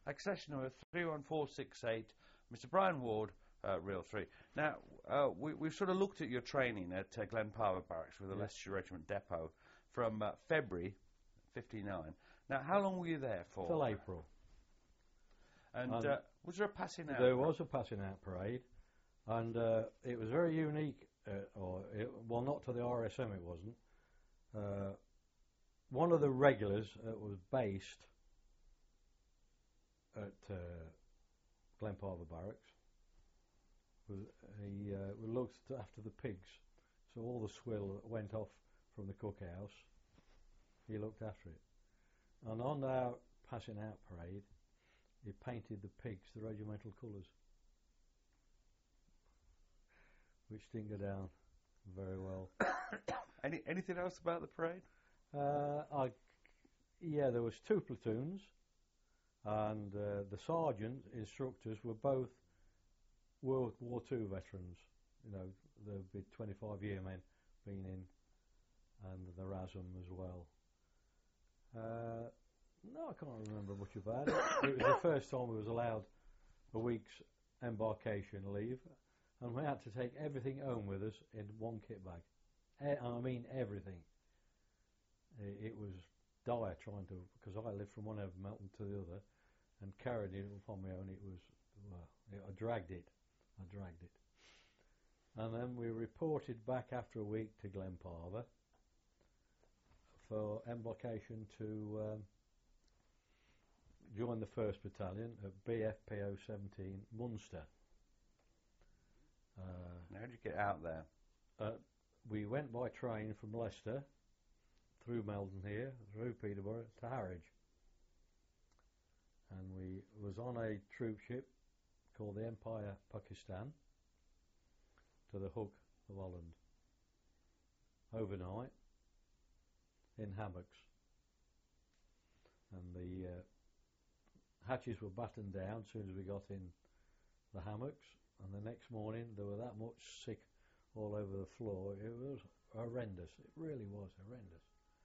Accession number 31468, Mr. Brian Ward, Reel 3. Now, we've sort of looked at your training at Glenparva Barracks with the Leicestershire Regiment Depot from February 59. Now, how long were you there for? Till April. And was there a passing out? There was a passing out parade, and it was very unique, well, not to the RSM it wasn't. One of the regulars was based at Glenparva Barracks. He looked after the pigs, so all the swill that went off from the cookhouse, he looked after it. And on our passing out parade, he painted the pigs the regimental colours, which didn't go down very well. Anything else about the parade? Yeah, there was 2 platoons, and the sergeant instructors were both World War II veterans. You know, there'd be 25-year men been in, and the RASM as well. No, I can't remember much about it. It was the first time we was allowed a week's embarkation leave, and we had to take everything home with us in one kit bag. I mean everything. It was dire trying to, because I lived from one end of Melton to the other, and carried it upon my own. It was, well, I dragged it. And then we reported back after a week to Glenparva for embarkation to join the 1st Battalion at BFPO 17 Munster. How did you get out there? We went by train from Leicester, through Melton here, through Peterborough to Harwich. And we was on a troop ship called the Empire Pakistan to the Hook of Holland. Overnight in hammocks. And the hatches were battened down as soon as we got in the hammocks, and the next morning there were that much sick all over the floor. It was horrendous. It really was horrendous.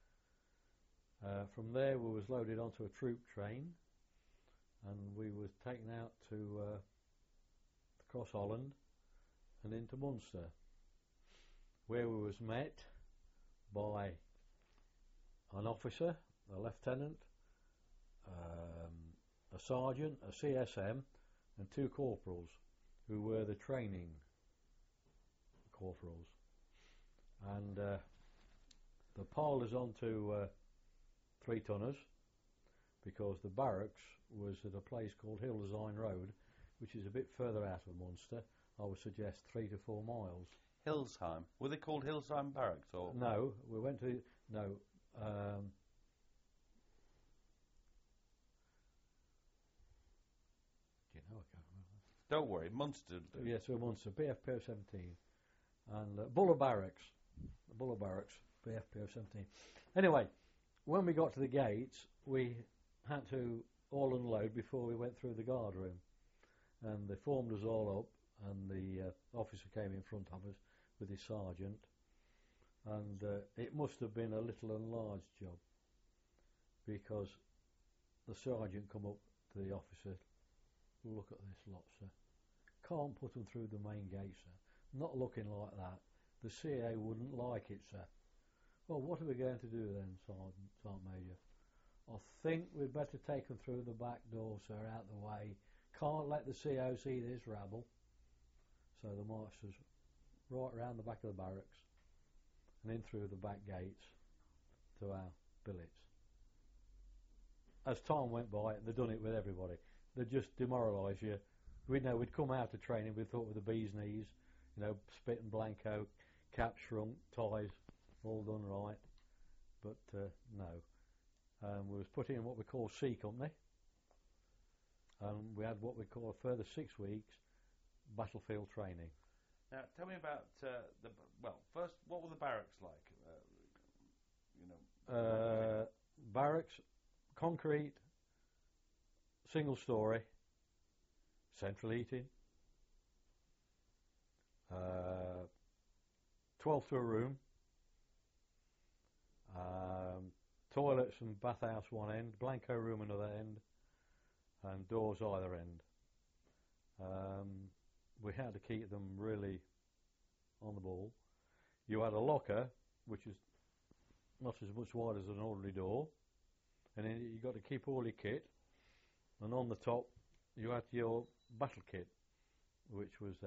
From there we was loaded onto a troop train, and we was taken out to across Holland and into Munster, where we was met by an officer, a lieutenant, a sergeant, a CSM, and 2 corporals, who were the training corporals. And the piled us onto 3-tonners, because the barracks was at a place called Hildesheim Road, which is a bit further out of Munster. I would suggest 3 to 4 miles. Hildesheim. Were they called Hildesheim Barracks? Or? No, we went to... No. Do you know? I can't remember. Don't worry, Munster. Yes, we're Munster, BFPO 17. And Buller Barracks, BFPO 17. Anyway, when we got to the gates, we had to all unload before we went through the guard room. And they formed us all up, and the officer came in front of us with his sergeant. And it must have been a little enlarged job, because the sergeant come up to the officer, look at this lot, sir. Can't put them through the main gate, sir. Not looking like that. The CA wouldn't like it, sir. Well, what are we going to do then, Sergeant Major? I think we'd better take them through the back door, sir, out the way. Can't let the CO see this rabble. So the marched us right round the back of the barracks and in through the back gates to our billets. As time went by, they'd done it with everybody. They'd just demoralise you. We'd come out of training, we thought with the bee's knees, you know, spit and blanco, cap shrunk, ties, all done right. But no. We was put in what we call C Company, and we had what we call a further 6 weeks battlefield training. Now, tell me about first, what were the barracks like? Barracks, concrete, single story, central heating, 12 to a room, toilets and bathhouse one end, blanco room another end, and doors either end. We had to keep them really on the ball. You had a locker, which is not as much wide as an ordinary door, and then you got to keep all your kit. And on the top, you had your battle kit, which was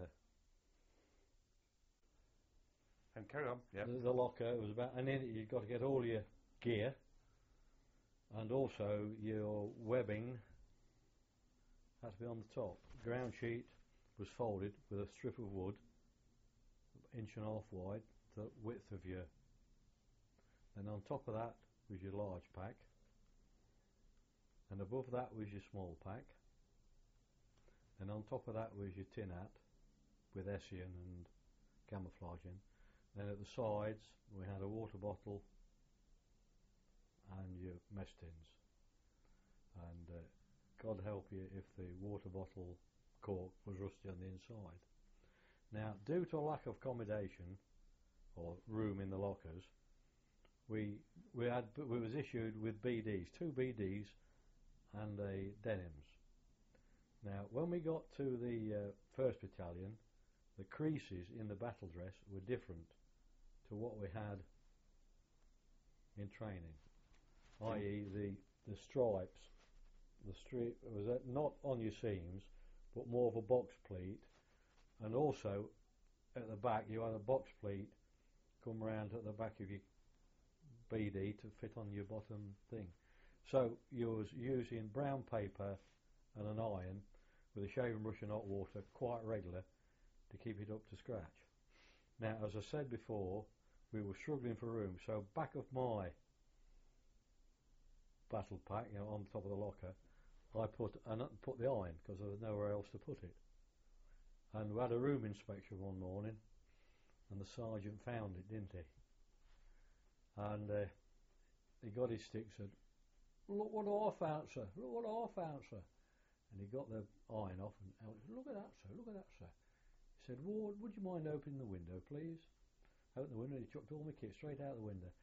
And carry on. Yeah. the locker was about, and in it you got to get all your gear, and also your webbing had to be on the top. Ground sheet was folded with a strip of wood, 1.5 inches wide, the width of your. And on top of that was your large pack, and above that was your small pack, and on top of that was your tin hat with Hessian and camouflaging. Then at the sides we had a water bottle and your mess tins, and God help you if the water bottle cork was rusty on the inside. Now, due to a lack of accommodation or room in the lockers, we was issued with BDs, 2 BDs and a denims. Now, when we got to the 1st Battalion, the creases in the battle dress were different to what we had in training, i.e. the stripes. The strip was not on your seams, but more of a box pleat, and also at the back you had a box pleat come round at the back of your BD to fit on your bottom thing. So you was using brown paper and an iron with a shaving brush and hot water quite regular to keep it up to scratch. Now, as I said before, we were struggling for room, so back of my battle pack, on the top of the locker, I put the iron because there was nowhere else to put it. And we had a room inspection one morning, and the sergeant found it, didn't he? And he got his stick, said, "Look what I found, sir. Look what I found, sir." And he got the iron off and out. "Look at that, sir. Look at that, sir." He said, "Ward, would you mind opening the window, please?" Opened the window, and he chucked all my kit straight out the window.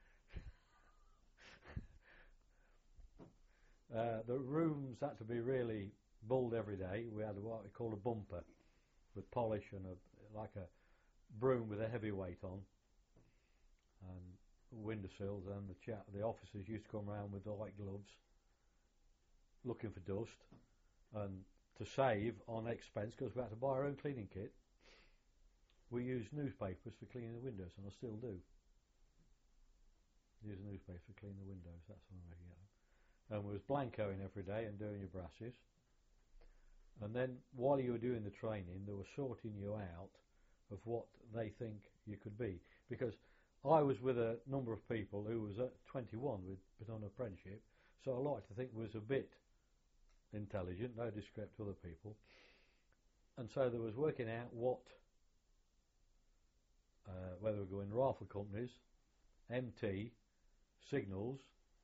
The rooms had to be really bulled every day. We had what we call a bumper with polish and like a broom with a heavy weight on, and windowsills, and the officers used to come around with white gloves looking for dust, and to save on expense, because we had to buy our own cleaning kit, we used newspapers for cleaning the windows, and I still do. Use a newspaper to clean the windows, that's one way to get them. And we was blancoing every day and doing your brasses. And then while you were doing the training, they were sorting you out of what they think you could be. Because I was with a number of people who was at 21 with been on apprenticeship, so I like to think was a bit intelligent, no disrespect to other people. And so there was working out what, whether we're going rifle companies, MT, signals,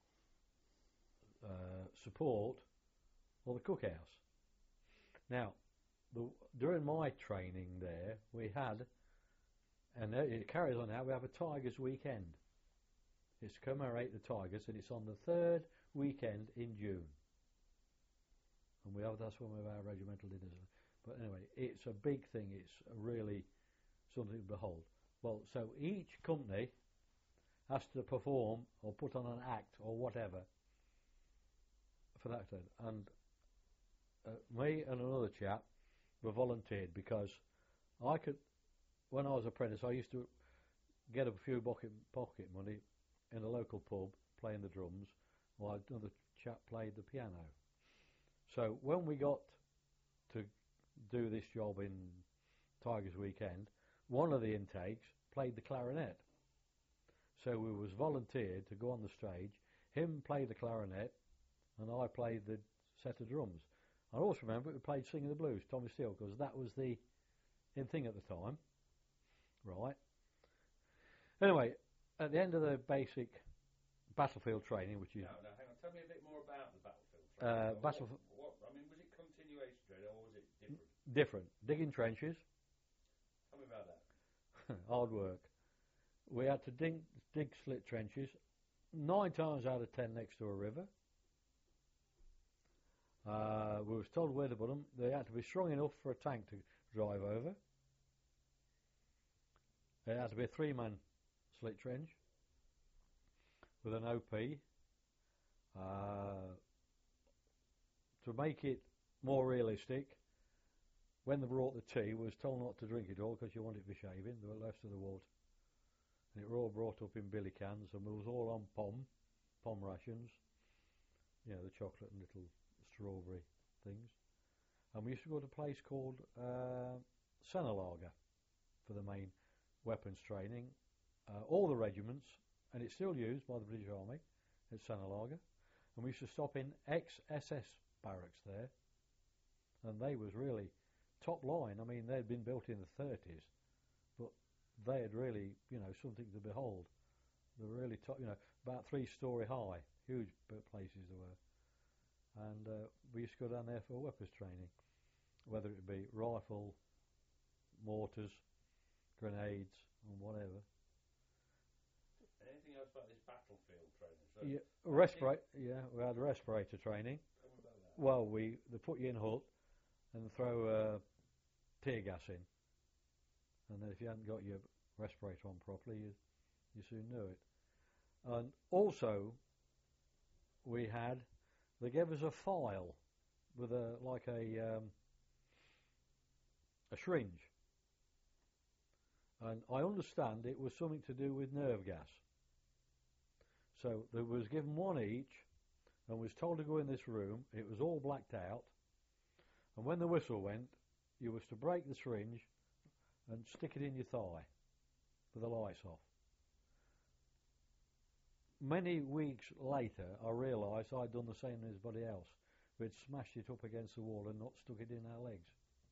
support, or the cookhouse. Now, during my training there, we had, and it carries on now, we have a Tigers weekend. It's to commemorate the Tigers, and it's on the 3rd weekend in June. And that's one of our regimental dinners. But anyway, it's a big thing. It's really something to behold. Well, so each company has to perform or put on an act or whatever for that day. And me and another chap were volunteered because I could, when I was apprentice, I used to get a few pocket money in a local pub playing the drums, while another chap played the piano. So when we got to do this job in Tigers Weekend, one of the intakes played the clarinet. So we was volunteered to go on the stage, him played the clarinet, and I played the set of drums. I also remember we played Singing the Blues, Tommy Steele, because that was the in thing at the time. Right. Anyway, at the end of the basic battlefield training, which is... No, hang on. Tell me a bit more about the battlefield training. I mean, was it continuation training or was it different? Different. Digging trenches. Tell me about that. Hard work. We had to dig slit trenches 9 times out of 10 next to a river. we was told where to put them. They had to be strong enough for a tank to drive over. It had to be a 3-man slit trench with an OP. To make it more realistic, when they brought the tea, we was told not to drink it all because you want it for shaving, the rest of the water. And it were all brought up in billy cans, and we was all on pom rations, you know, the chocolate and little strawberry things. And we used to go to a place called Senalager for the main weapons training. All the regiments, and it's still used by the British Army, at Senalager. And we used to stop in ex-SS barracks there, and they was really top line. I mean, they'd been built in the 30s, but they had really, you know, something to behold. They were really top, you know, about 3-story high, huge places they were. And we used to go down there for weapons training, whether it be rifle, mortars, grenades, and whatever. Anything else about this battlefield training? So We had respirator training. Well, they put you in a hut and throw tear gas in, and then if you hadn't got your respirator on properly, you soon knew it. And also, they gave us a file with a syringe, and I understand it was something to do with nerve gas. So there was given one each, and was told to go in this room. It was all blacked out, and when the whistle went, you was to break the syringe and stick it in your thigh with the lights off. Many weeks later, I realised I'd done the same as everybody else. We'd smashed it up against the wall and not stuck it in our legs.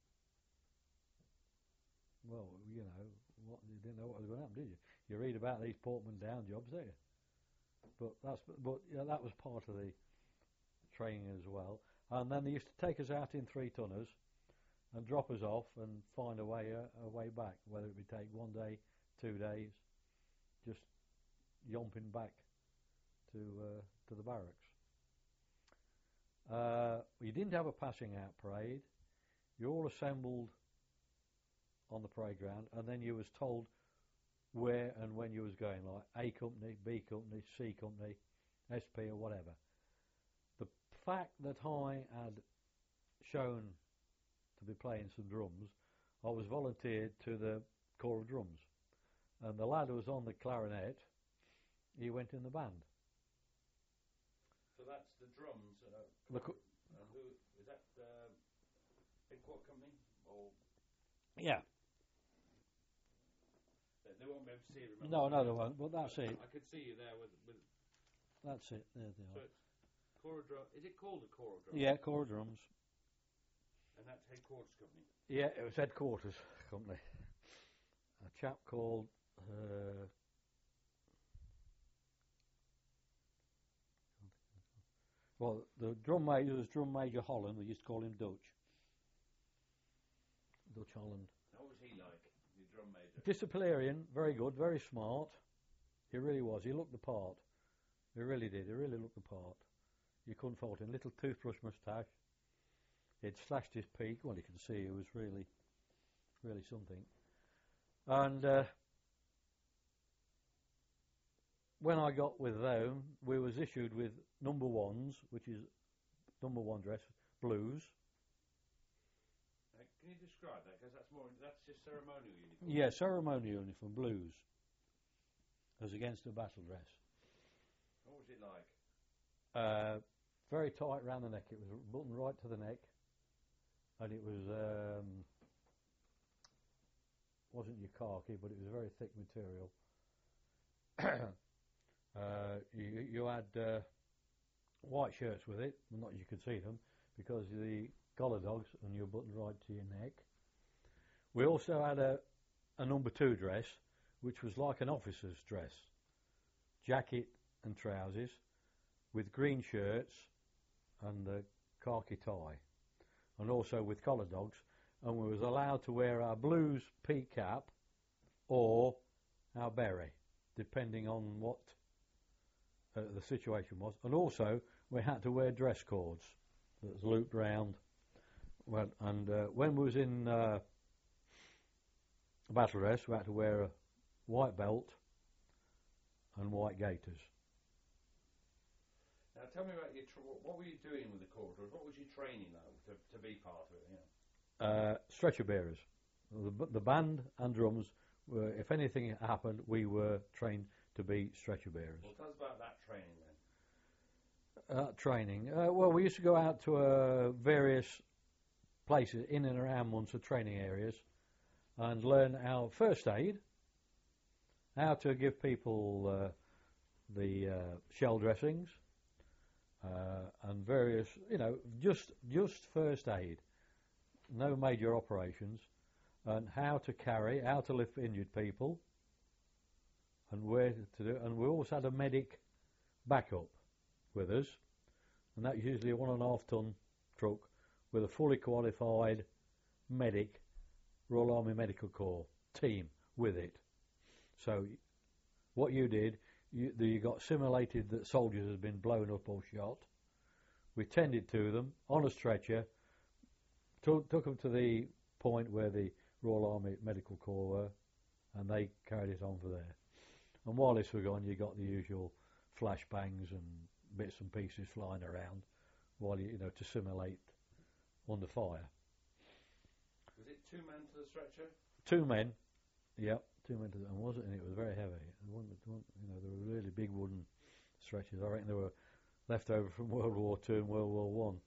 Well, you know, you didn't know what was going to happen, did you? You read about these Portman Down jobs, don't you? But yeah, that was part of the training as well. And then they used to take us out in 3-tonners and drop us off and find a way back, whether it would take 1 day, 2 days, just yomping back to the barracks. You didn't have a passing out parade. You all assembled on the parade ground, and then you was told where and when you was going, like A company, B company, C company, SP or whatever. The fact that I had shown to be playing some drums, I was volunteered to the Corps of Drums, and the lad who was on the clarinet, he went in the band. So that's the drums. Who is that? Big Quad Company or? Yeah. They won't be able to see it. No, they won't. But that's it. I could see you there with. That's it. There they so are. it's Corps of Drums. Is it called a Corps of Drums? Yeah, Corps of Drums. And that's Headquarters Company. Yeah, it was Headquarters Company. A chap called. Well, the drum major was Drum Major Holland. We used to call him Dutch. Dutch Holland. What was he like, the drum major? Disciplinarian, very good, very smart. He really was. He looked the part. He really did. He really looked the part. You couldn't fault him. Little toothbrush moustache. He'd slashed his peak. Well, you can see it was really something. And when I got with them, we was issued with number 1s, which is number 1 dress, blues. Can you describe that? Because that's just ceremonial uniform. Yeah, ceremonial uniform, blues, as against a battle dress. What was it like? Very tight round the neck. It was buttoned right to the neck, and it was wasn't your khaki, but it was a very thick material. You had white shirts with it, well, not you could see them, because the collar dogs, and you're buttoned right to your neck. We also had a number 2 dress, which was like an officer's dress, jacket and trousers, with green shirts and a khaki tie, and also with collar dogs. And we was allowed to wear our blues peak cap or our beret, depending on what the situation was. And also we had to wear dress cords that was looped round Well, and when we was in battle dress, we had to wear a white belt and white gaiters. Now tell me about what were you doing with the corridors? What was your training though to be part of it? Yeah. Stretcher bearers. The band and drums were, if anything happened, we were trained to be stretcher bearers. Well, tell us about that training then. Training. Well, we used to go out to various places in and around Munster training areas and learn our first aid, how to give people the shell dressings and various, just first aid, no major operations, and how to carry, how to lift injured people, and where to do. And we also had a medic backup with us, and that's usually a 1.5 ton truck with a fully qualified medic, Royal Army Medical Corps team with it. So what you did, you got simulated that soldiers had been blown up or shot. We tended to them on a stretcher, took them to the point where the Royal Army Medical Corps were, and they carried it on for there. And while this was gone, you got the usual flashbangs and bits and pieces flying around, while to simulate under fire. Was it 2 men to the stretcher? 2 men, yep, 2 men to the, and it was very heavy. There were really big wooden stretchers. I reckon they were left over from World War II and World War One.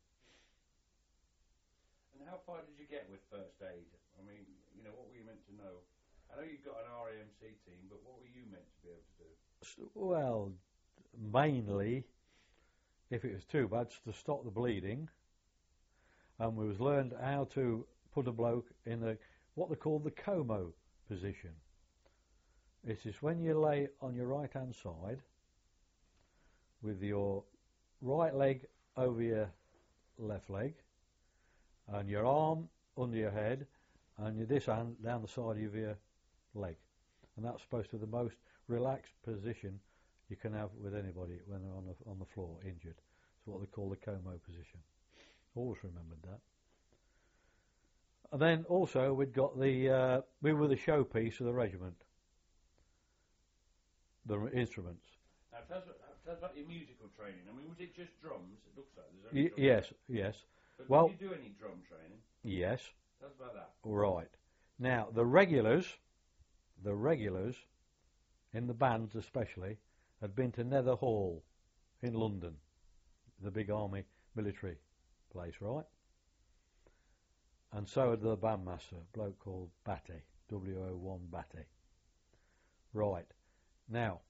And how far did you get with first aid? I mean, what were you meant to know? I know you've got an RAMC team, but what were you meant to be able to do? Well, mainly, if it was too bad, to stop the bleeding. And we was learned how to put a bloke in what they call the Como position. It is when you lay on your right hand side with your right leg over your left leg and your arm under your head and this hand down the side of your leg. And that's supposed to be the most relaxed position you can have with anybody when they're on the floor injured. It's what they call the Como position. Always remembered that. And then also we were the showpiece of the regiment, the instruments. Now tell us about your musical training. I mean, was it just drums? It looks like there's only drums. Yes. But did you do any drum training? Yes. Tell us about that. Right. Now the regulars in the bands especially had been to Nether Hall in London, the big army military place, right? And so had the bandmaster, a bloke called Batty, W-O-1 Batty. Right. Now,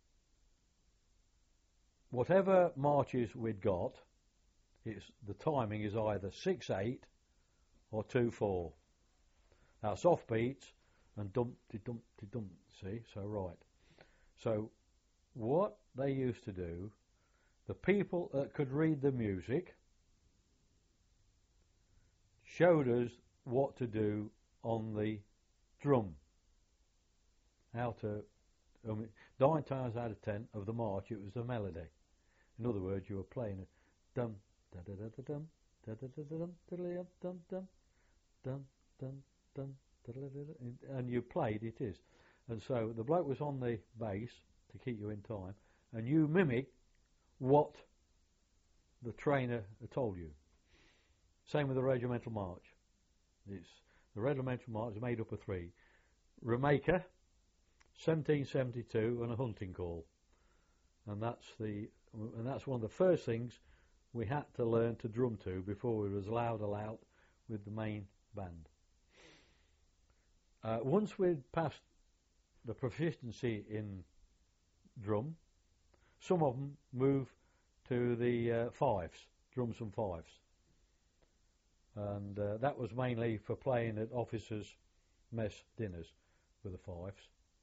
whatever marches we'd got, the timing is either 6/8 or 2/4. That's off beats and dump-de-dump-de-dump, see? So, right. So, what they used to do, the people that could read the music showed us what to do on the drum. How to, 9 times out of 10 of the march, it was the melody. In other words, you were playing it, dum da da da da dum da da da da dum dum dum dum dum dum dum, and you played it is. And so the bloke was on the bass to keep you in time, and you mimic what the trainer had told you. Same with the regimental march. The regimental march is made up of 3: Remaker, 1772, and a hunting call. And that's one of the first things we had to learn to drum to before we was allowed with the main band. Once we'd passed the proficiency in drum, some of them moved to the fives, drums and fives. And that was mainly for playing at officers' mess dinners with the fives.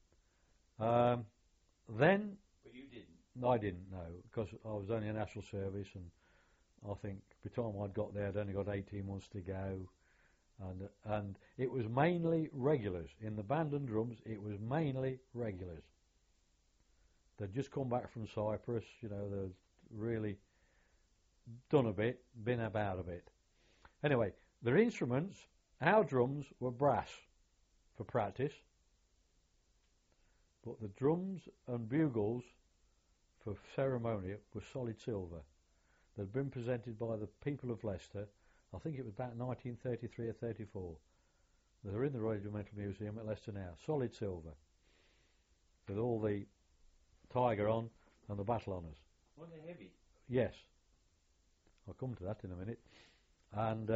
Then... But you didn't? I didn't, no, because I was only in national service, and I think by the time I'd got there, I'd only got 18 months to go. And it was mainly regulars. In the band and drums, it was mainly regulars. They'd just come back from Cyprus, they'd really done a bit, been about a bit. Anyway, Their instruments, our drums were brass for practice, but the drums and bugles for ceremony were solid silver. They'd been presented by the people of Leicester, I think it was about 1933 or 34. They're in the Royal Regimental Museum at Leicester now, solid silver, with all the tiger on and the battle honours. Weren't they heavy? Yes. I'll come to that in a minute. And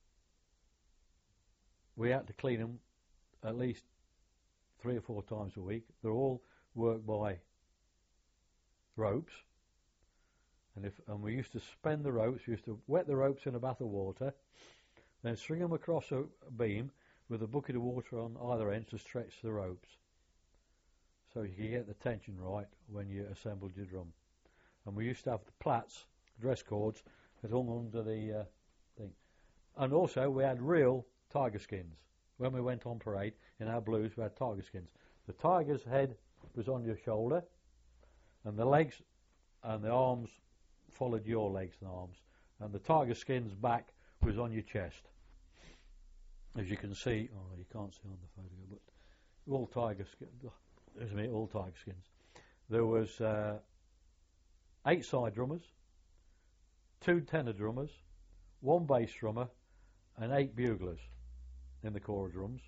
we had to clean them at least 3 or 4 times a week. They're all worked by ropes. And we used to spend the ropes, we used to wet the ropes in a bath of water, then string them across a beam with a bucket of water on either end to stretch the ropes, so you could get the tension right when you assembled your drum. And we used to have the plaits, dress cords, that hung under the thing. And also we had real tiger skins. When we went on parade in our blues, we had tiger skins. The tiger's head was on your shoulder, and the legs and the arms followed your legs and arms, and the tiger skin's back was on your chest. As you can see, you can't see on the photo, but all tiger skins. All tiger skins. There was 8 side drummers, 2 tenor drummers, 1 bass drummer, and 8 buglers in the corps of drums.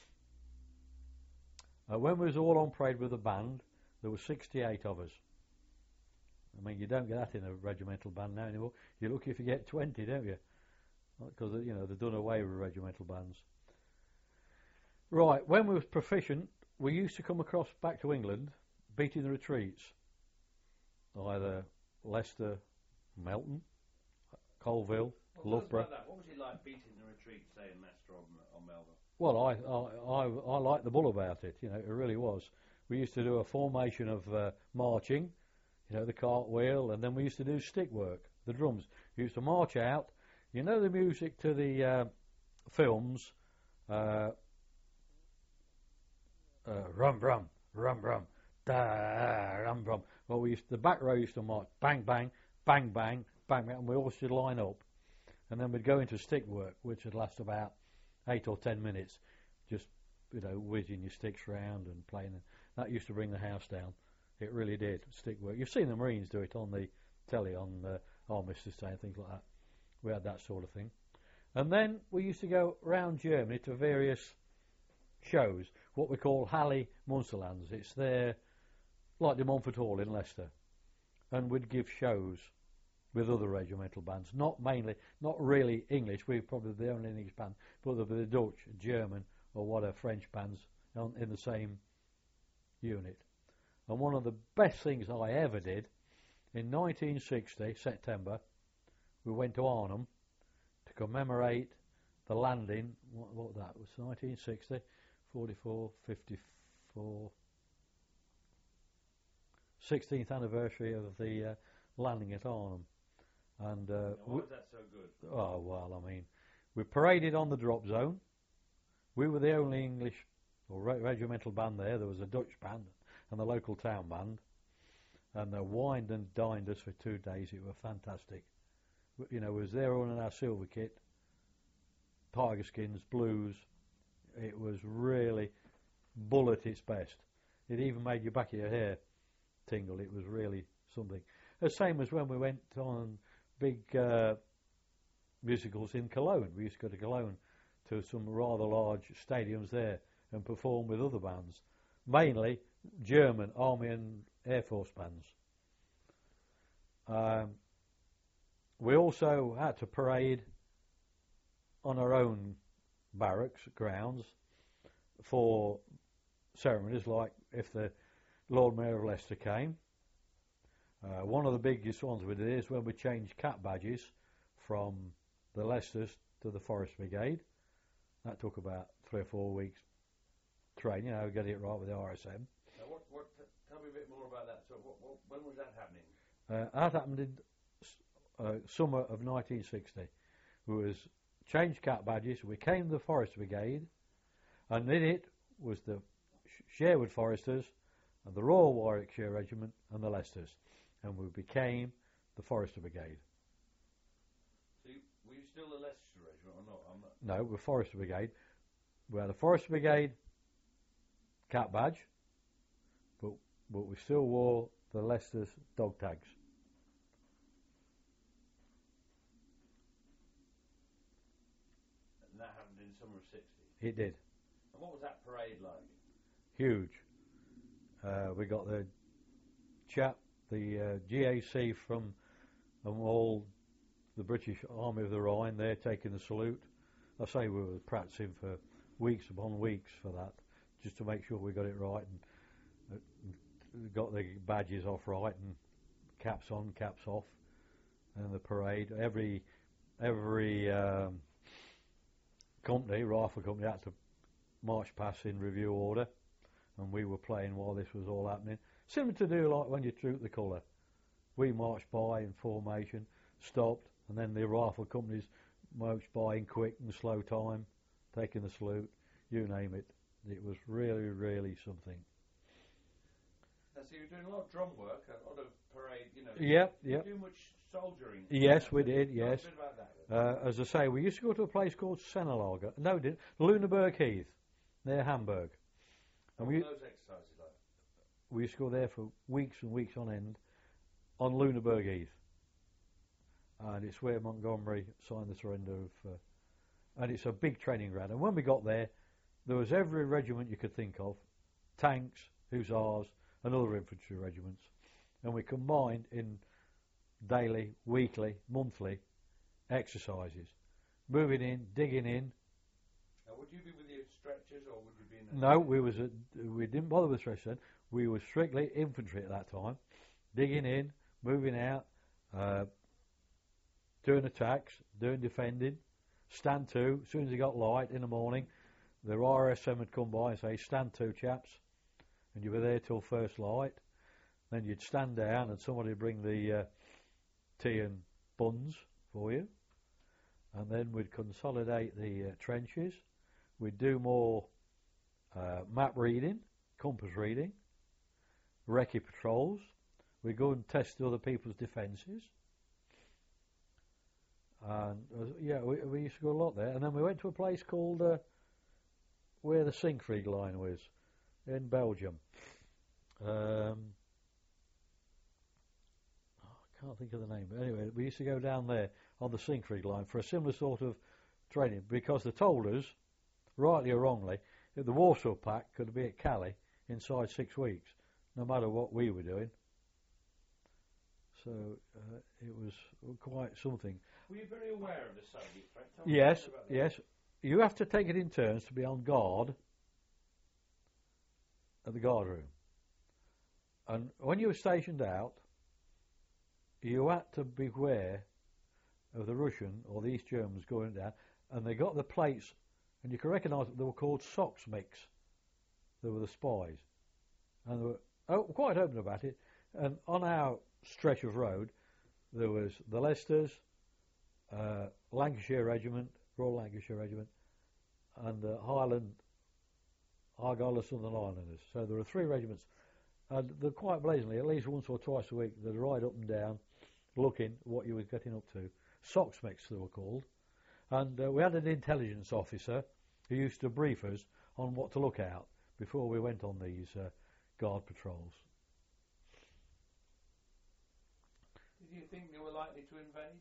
When we was all on parade with the band, there were 68 of us. I mean, you don't get that in a regimental band now anymore. You're lucky if you get 20, don't you? Because, they've done away with regimental bands. Right, when we was proficient, we used to come across back to England, beating the retreats. Either Leicester, Melton, Colville, Loughborough. What was it like beating the retreat, say, in Leicester or Melbourne? Well, I liked the bull about it, it really was. We used to do a formation of marching, the cartwheel, and then we used to do stick work, the drums. We used to march out. The music to the films, rum brum, rum brum, da rum brum. Well, the back row used to march, bang bang, bang bang, bang bang, and we all should line up. And then we'd go into stick work, which would last about 8 or 10 minutes, just, whizzing your sticks round and playing. That used to bring the house down. It really did, stick work. You've seen the Marines do it on the telly, on Armistice Day and things like that. We had that sort of thing. And then we used to go round Germany to various shows, what we call Halle Munsterlands. It's there, like the Montfort Hall in Leicester. And we'd give shows with other regimental bands. Not really English. We were probably the only English band, but there were the Dutch, German, or whatever, French bands in the same unit. And one of the best things I ever did, in 1960, September, we went to Arnhem to commemorate the landing, what that was, 1960, 44, 54, 16th anniversary of the landing at Arnhem. And why was that so good? Oh, well, we paraded on the drop zone. We were the only English or regimental band there. There was a Dutch band and the local town band. And they wined and dined us for 2 days. It was fantastic. We was there on our silver kit, tiger skins, blues. It was really bull at its best. It even made your back of your hair tingle. It was really something. The same as when we went on big musicals in Cologne. We used to go to Cologne to some rather large stadiums there and perform with other bands, mainly German Army and Air Force bands. We also had to parade on our own barracks grounds for ceremonies, like if the Lord Mayor of Leicester came. One of the biggest ones we did is when we changed cap badges from the Leicesters to the Forest Brigade. That took about 3 or 4 weeks training, getting it right with the RSM. Tell me a bit more about that. So when was that happening? That happened in summer of 1960. We was changed cap badges. We came to the Forest Brigade, and in it was the Sherwood Foresters and the Royal Warwickshire Regiment and the Leicesters, and we became the Forester Brigade. So were you still the Leicestershire Regiment or not? I'm not. No, we're Forester Brigade. We had a Forester Brigade cap badge, but we still wore the Leicester's dog tags. And that happened in summer of '60. It did. And what was that parade like? Huge. We got the chap, the GAC from all the British Army of the Rhine, they're taking the salute. I say we were practicing for weeks upon weeks for that, just to make sure we got it right and got the badges off right and caps on, caps off, and the parade. Every company, rifle company, had to march past in review order, and we were playing while this was all happening. Similar to do like when you troop the colour. We marched by in formation, stopped, and then the rifle companies marched by in quick and slow time, taking the salute, you name it. It was really, really something. So you were doing a lot of drum work, a lot of parade, you know. Yep. Did you do much soldiering? Yes, we did, yes. Tell us a bit about that. As I say, we used to go to a place called Senelager. No, we didn't. Luneburg Heath, near Hamburg. And What were those exercises like? we used to go there for weeks and weeks on end on Luneburg Heath. And it's where Montgomery signed the surrender of... and it's a big training ground. And when we got there was every regiment you could think of, tanks, hussars, and other infantry regiments. And we combined in daily, weekly, monthly exercises. Moving in, digging in. Now, would you be with your stretchers or would you be in a... No, we didn't bother with stretchers then. We were strictly infantry at that time. Digging in, moving out, doing attacks, doing defending, stand to. As soon as it got light in the morning, the RSM would come by and say, stand to, chaps. And you were there till first light. Then you'd stand down and somebody would bring the tea and buns for you. And then we'd consolidate the trenches. We'd do more map reading, compass reading, recce patrols. We'd go and test other people's defences. And we used to go a lot there. And then we went to a place called where the Siegfried line was in Belgium. I can't think of the name. But anyway, we used to go down there on the Siegfried line for a similar sort of training because they told us, rightly or wrongly, that the Warsaw Pact could be at Calais inside 6 weeks, no matter what we were doing. So it was quite something. Were you very aware of the Soviet threat? Yes, yes. You have to take it in turns to be on guard at the guard room. And when you were stationed out, you had to beware of the Russian or the East Germans going down, and they got the plates, and you can recognise that they were called Sox mix. They were the spies. And they were quite open about it. And on our stretch of road, there was the Leicesters, Lancashire Regiment, Royal Lancashire Regiment, and Highland, Argyll and Southern Islanders. So there were 3 regiments. And they're quite blazingly, at least once or twice a week, they'd ride up and down, looking what you were getting up to. Sox mix, they were called. And we had an intelligence officer who used to brief us on what to look out before we went on these guard patrols. Did you think they were likely to invade?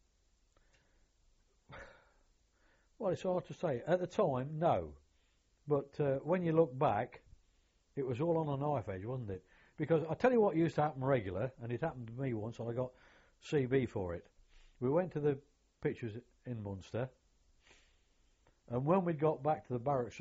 Well, it's hard to say. At the time, no. But when you look back, it was all on a knife edge, wasn't it? Because I tell you what used to happen regular, and it happened to me once, and I got CB for it. We went to the pictures in Munster, and when we got back to the barracks